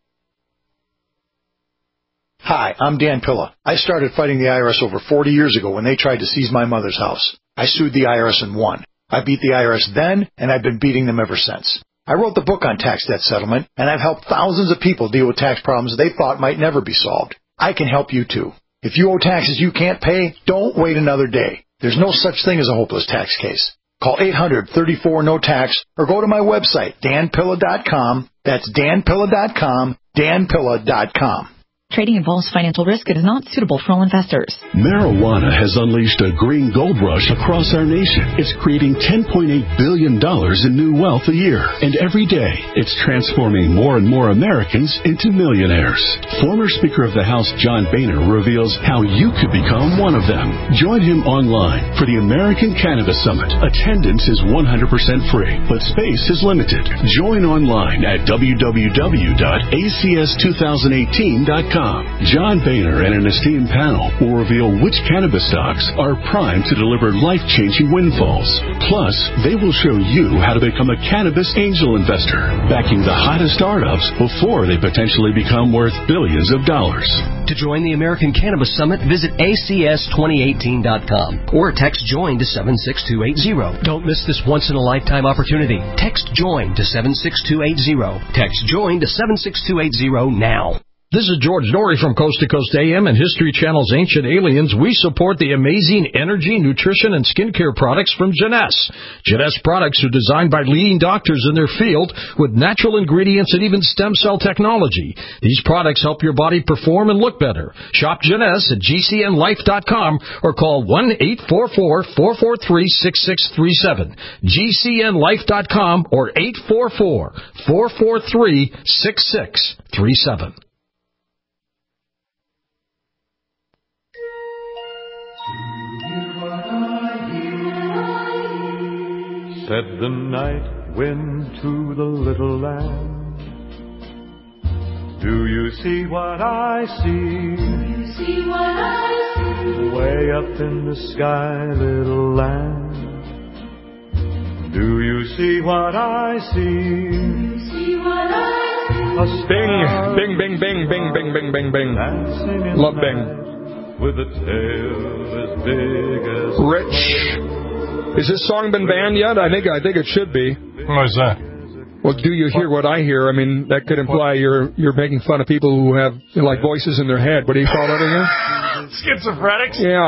V: Hi, I'm Dan Pilla. I started fighting the IRS over 40 years ago when they tried to seize my mother's house. I sued the IRS and won. I beat the IRS then, and I've been beating them ever since. I wrote the book on tax debt settlement, and I've helped thousands of people deal with tax problems they thought might never be solved. I can help you too. If you owe taxes you can't pay, don't wait another day. There's no such thing as a hopeless tax case. Call 800-34-NO-TAX or go to my website, danpilla.com. That's danpilla.com, danpilla.com.
W: Trading involves financial risk. It is not suitable for all investors.
X: Marijuana has unleashed a green gold rush across our nation. It's creating $10.8 billion in new wealth a year. And every day, it's transforming more and more Americans into millionaires. Former Speaker of the House John Boehner reveals how you could become one of them. Join him online for the American Cannabis Summit. Attendance is 100% free, but space is limited. Join online at www.acs2018.com. John Boehner and an esteemed panel will reveal which cannabis stocks are primed to deliver life-changing windfalls. Plus, they will show you how to become a cannabis angel investor, backing the hottest startups before they potentially become worth billions of dollars.
Y: To join the American Cannabis Summit, visit acs2018.com or text JOIN to 76280. Don't miss this once-in-a-lifetime opportunity. Text JOIN to 76280. Text JOIN to 76280 now.
Z: This is George Norrie from Coast to Coast AM and History Channel's Ancient Aliens. We support the amazing energy, nutrition, and skincare products from Jeunesse. Jeunesse products are designed by leading doctors in their field with natural ingredients and even stem cell technology. These products help your body perform and look better. Shop Jeunesse at gcnlife.com or call 1-844-443-6637. gcnlife.com or 844-443-6637.
M: Said the night wind to the little lamb, do you see what I see? Do you see what I see? Way up in the sky, little lamb, do you see what I see? Do you see what I see?
B: Bing, bing, bing, bing, bing, bing, bing, bing, bing. Love Bing.
M: With a tail as big as
B: Rich. Is this song been banned yet? I think it should be.
E: What's that?
B: Well, do you hear what I hear? I mean, that could imply you're making fun of people who have like voices in their head. What do you call that again?
E: Schizophrenics?
B: Yeah.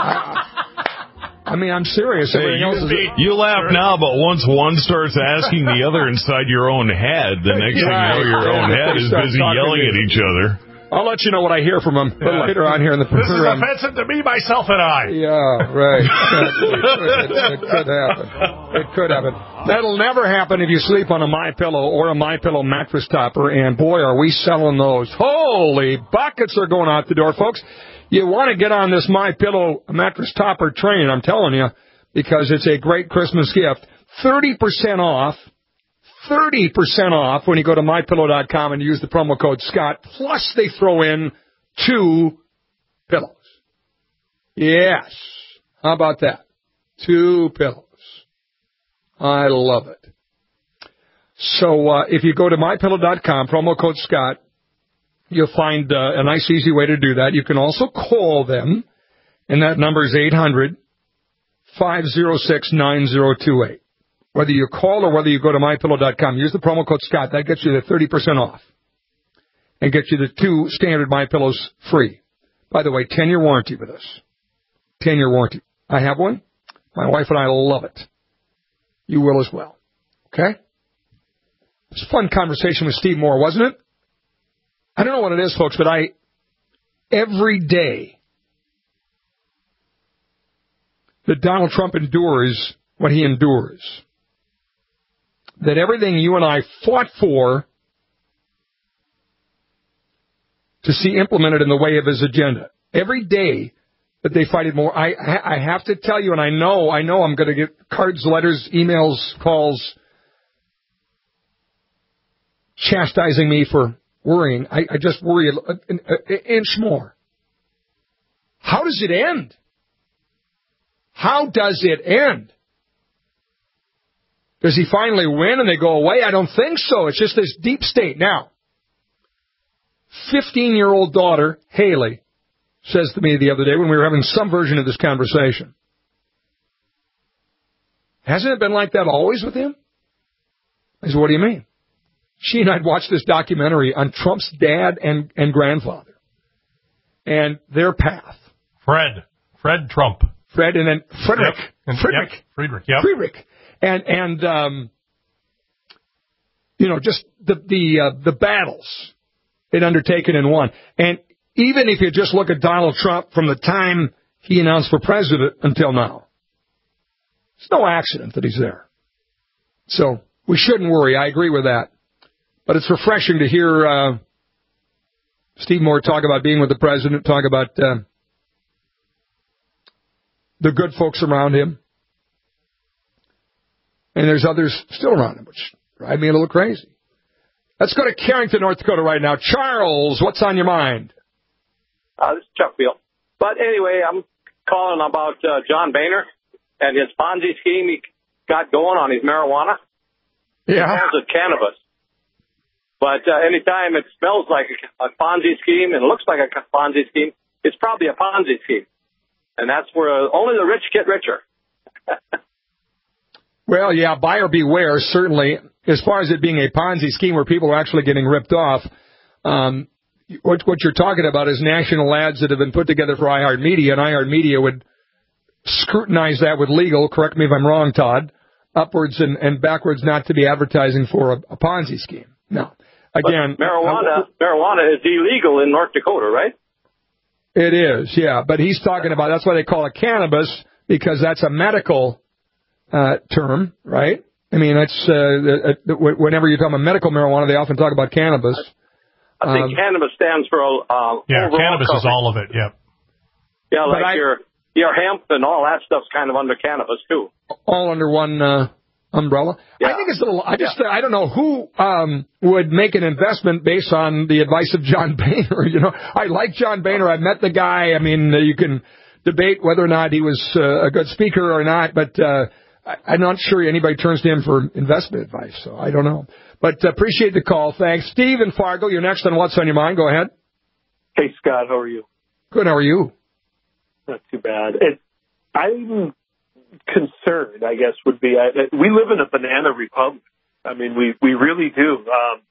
B: I mean, I'm serious.
D: Hey, you laugh now, but once one starts asking the other inside your own head, the next thing you know, your own head is busy yelling at each other.
B: I'll let you know what I hear from him a little later on here in the program.
D: This is offensive to me, myself, and I.
B: Yeah, right. It could happen. It could happen. That'll never happen if you sleep on a MyPillow or a MyPillow mattress topper, and boy, are we selling those. Holy buckets are going out the door, folks. You want to get on this MyPillow mattress topper train, I'm telling you, because it's a great Christmas gift. 30% off. 30% off when you go to MyPillow.com and use the promo code Scott. Plus, they throw in 2 pillows. Yes. How about that? 2 pillows. I love it. So if you go to MyPillow.com, promo code Scott, you'll find a nice, easy way to do that. You can also call them, and that number is 800-506-9028. Whether you call or whether you go to MyPillow.com, use the promo code Scott. That gets you the 30% off and gets you the 2 standard MyPillows free. By the way, 10-year warranty with us. 10-year warranty. I have one. My wife and I love it. You will as well. Okay? It's a fun conversation with Steve Moore, wasn't it? I don't know what it is, folks, but every day that Donald Trump endures what he endures, that everything you and I fought for to see implemented in the way of his agenda, every day that they fight it more, I have to tell you, and I know I'm going to get cards, letters, emails, calls chastising me for worrying. I just worry an inch more. How does it end? How does it end? Does he finally win and they go away? I don't think so. It's just this deep state. Now, 15-year-old daughter, Haley, says to me the other day when we were having some version of this conversation, hasn't it been like that always with him? I said, what do you mean? She and I watched this documentary on Trump's dad and grandfather and their path.
E: Fred Trump.
B: Fred and then Frederick.
E: Yep. Friedrich. Yep.
B: Friedrich. And just the battles they'd undertaken and won. And even if you just look at Donald Trump from the time he announced for president until now, it's no accident that he's there. So we shouldn't worry. I agree with that. But it's refreshing to hear Steve Moore talk about being with the president, talk about the good folks around him. And there's others still around him, which drive me a little crazy. Let's go to Carrington, North Dakota right now. Charles, what's on your mind?
C: This is Chuck Beal. But anyway, I'm calling about John Boehner and his Ponzi scheme he got going on his marijuana.
B: Yeah.
C: He calls it cannabis. But anytime it smells like a Ponzi scheme and looks like a Ponzi scheme, it's probably a Ponzi scheme. And that's where only the rich get richer.
B: Well, yeah, buyer beware, certainly. As far as it being a Ponzi scheme where people are actually getting ripped off, what you're talking about is national ads that have been put together for iHeartMedia, and iHeartMedia would scrutinize that with legal, correct me if I'm wrong, Todd, upwards and backwards not to be advertising for a Ponzi scheme. No. Again,
C: marijuana is illegal in North Dakota, right?
B: It is, yeah. But he's talking about, that's why they call it cannabis, because that's a medical term, right? I mean, that's whenever you're talking about medical marijuana, they often talk about cannabis.
C: I think cannabis stands for
E: cannabis coverage. Is all of it. Yep.
C: Yeah, like your hemp and all that stuff's kind of under cannabis too.
B: All under one umbrella. Yeah. I think it's a little. I don't know who would make an investment based on the advice of John Boehner. You know, I like John Boehner. I've met the guy. I mean, you can debate whether or not he was a good speaker or not, but I'm not sure anybody turns to him for investment advice. So I don't know. But appreciate the call. Thanks, Steve in Fargo. You're next on What's on Your Mind. Go ahead.
F: Hey, Scott. How are you?
B: Good. How are you?
F: Not too bad. I'm concerned, I guess, would be we live in a banana republic. I mean, we really do.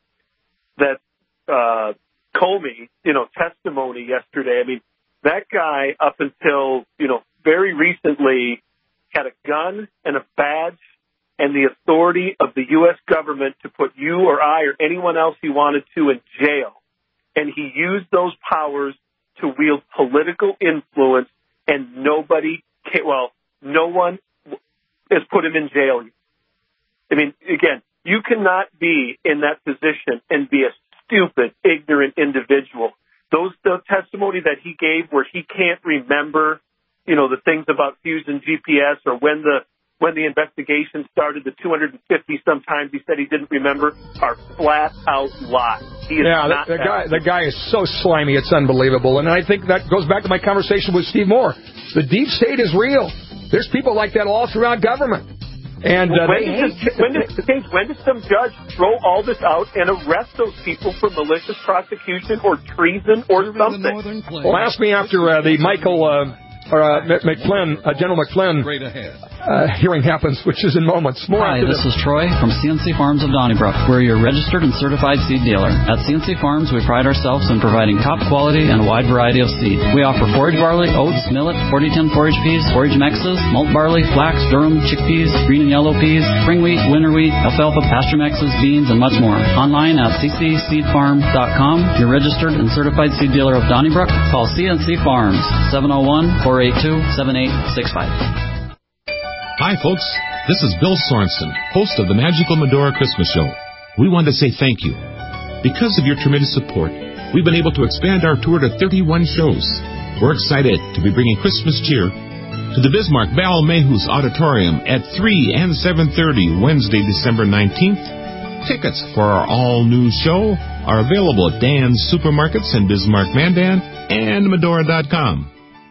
F: That Comey, testimony yesterday. I mean, that guy up until very recently had a gun and a badge and the authority of the U.S. government to put you or I or anyone else he wanted to in jail. and he used those powers to wield political influence, and no one has put him in jail. I mean, again, you cannot be in that position and be a stupid, ignorant individual. The testimony that he gave where he can't remember, the things about Fusion GPS or when the investigation started, the 250 sometimes he said he didn't remember, are flat out lies.
B: The guy is so slimy, it's unbelievable. And I think that goes back to my conversation with Steve Moore. The deep state is real. There's people like that all throughout government. And
F: when does some judge throw all this out and arrest those people for malicious prosecution or treason or something?
B: Well, ask me after the General McFlynn hearing happens, which is in moments.
G: Hi, this is Troy from CNC Farms of Donnybrook. We're your registered and certified seed dealer. At CNC Farms, we pride ourselves in providing top quality and a wide variety of seed. We offer forage barley, oats, millet, 4010 forage peas, forage mixes, malt barley, flax, durum, chickpeas, green and yellow peas, spring wheat, winter wheat, alfalfa, pasture mixes, beans, and much more. Online at ccseedfarm.com. Your registered and certified seed dealer of Donnybrook. Call CNC Farms, 701-482-7865.
H: Hi, folks. This is Bill Sorensen, host of the Magical Medora Christmas Show. We want to say thank you. Because of your tremendous support, we've been able to expand our tour to 31 shows. We're excited to be bringing Christmas cheer to the Bismarck Val Mayhews Auditorium at 3 and 7:30 Wednesday, December 19th. Tickets for our all-new show are available at Dan's Supermarkets in Bismarck, Mandan, and Medora.com.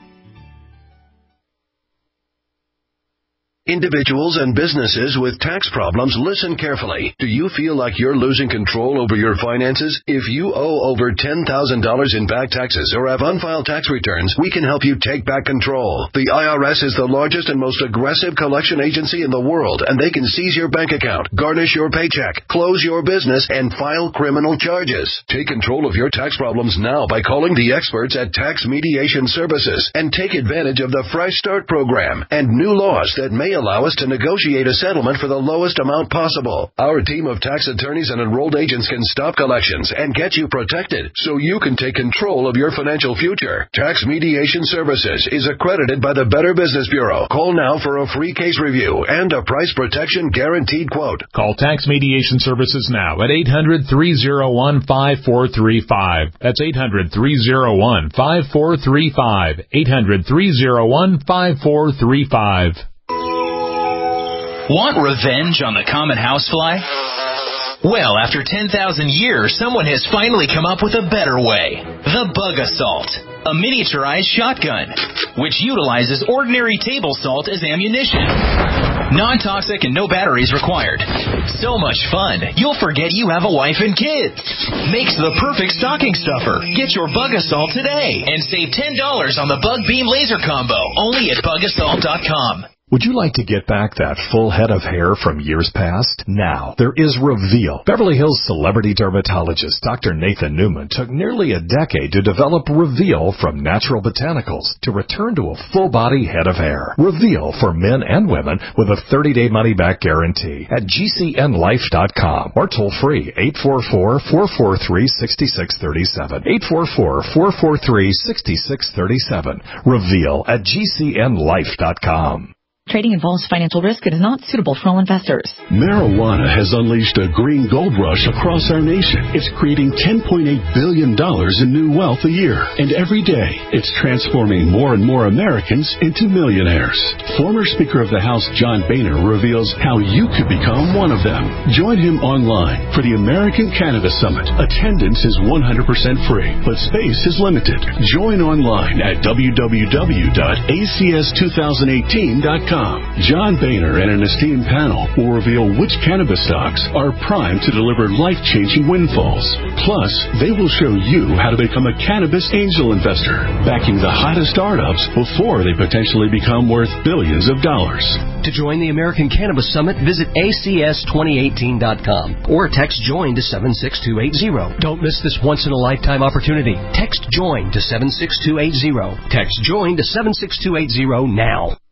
J: Individuals and businesses with tax problems, listen carefully. Do you feel like you're losing control over your finances? If you owe over $10,000 in back taxes or have unfiled tax returns, we can help you take back control. The IRS is the largest and most aggressive collection agency in the world, and they can seize your bank account, garnish your paycheck, close your business, and file criminal charges. Take control of your tax problems now by calling the experts at Tax Mediation Services and take advantage of the Fresh Start program and new laws that may allow us to negotiate a settlement for the lowest amount possible. Our team of tax attorneys and enrolled agents can stop collections and get you protected so you can take control of your financial future. Tax Mediation Services is accredited by the Better Business Bureau. Call now for a free case review and a price protection guaranteed quote.
K: Call Tax Mediation Services now at 800-301-5435. That's 800-301-5435. 800-301-5435.
L: Want revenge on the common housefly? Well, after 10,000 years, someone has finally come up with a better way. The Bug Assault, a miniaturized shotgun, which utilizes ordinary table salt as ammunition. Non-toxic and no batteries required. So much fun, you'll forget you have a wife and kids. Makes the perfect stocking stuffer. Get your Bug Assault today and save $10 on the Bug Beam Laser Combo, only at bugassault.com.
N: Would you like to get back that full head of hair from years past? Now, there is Reveal. Beverly Hills celebrity dermatologist Dr. Nathan Newman took nearly a decade to develop Reveal from natural botanicals to return to a full-body head of hair. Reveal for men and women with a 30-day money-back guarantee at GCNlife.com or toll-free 844-443-6637. 844-443-6637. Reveal at GCNlife.com.
W: Trading involves financial risk. It is not suitable for all investors.
X: Marijuana has unleashed a green gold rush across our nation. It's creating $10.8 billion in new wealth a year. And every day, it's transforming more and more Americans into millionaires. Former Speaker of the House John Boehner reveals how you could become one of them. Join him online for the American Cannabis Summit. Attendance is 100% free, but space is limited. Join online at www.acs2018.com. John Boehner and an esteemed panel will reveal which cannabis stocks are primed to deliver life-changing windfalls. Plus, they will show you how to become a cannabis angel investor, backing the hottest startups before they potentially become worth billions of dollars.
Y: To join the American Cannabis Summit, visit acs2018.com or text JOIN to 76280. Don't miss this once-in-a-lifetime opportunity. Text JOIN to 76280. Text JOIN to 76280 now.